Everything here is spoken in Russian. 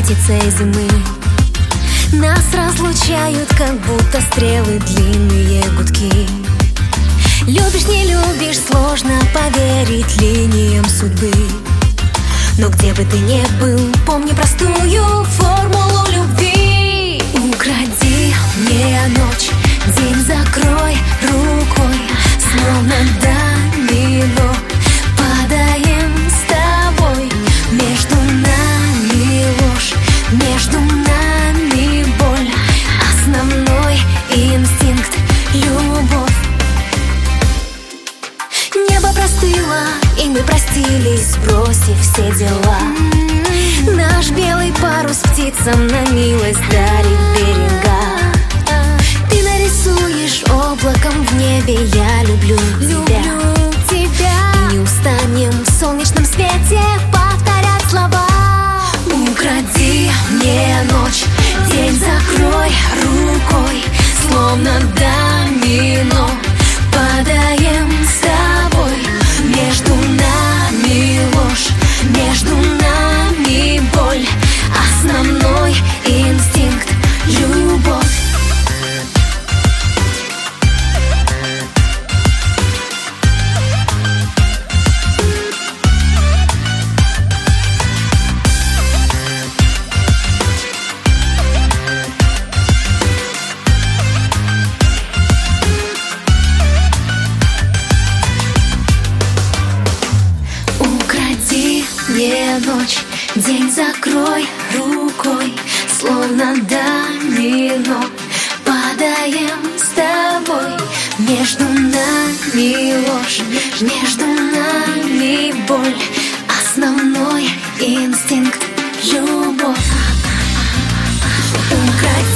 сумятице зимы. Нас разлучают, как будто стрелы, длинные гудки. Любишь, не любишь, сложно поверить линиям судьбы. Но где бы ты ни был, помни простую формулу любви. Укради мне ночь, день закрой рукой, словно домино падаем с тобой. Между нами ложь, между нами боль, основной инстинкт — любовь. Небо простыло, и мы простились, бросив все дела. Наш белый парус птицам на милость дарит берега. Ты нарисуешь облаком в небе, я люблю тебя. И не устанем в солнечном свете повторять слова. Укради мне ночь, день закрой рукой, словно домино падаем с тобой. Между нами ложь, между нами боль, основной инстинкт — любовь. Мне ночь, день закрой рукой, словно домино падаем с тобой. Между нами ложь, между нами боль, основной инстинкт — любовь. Укради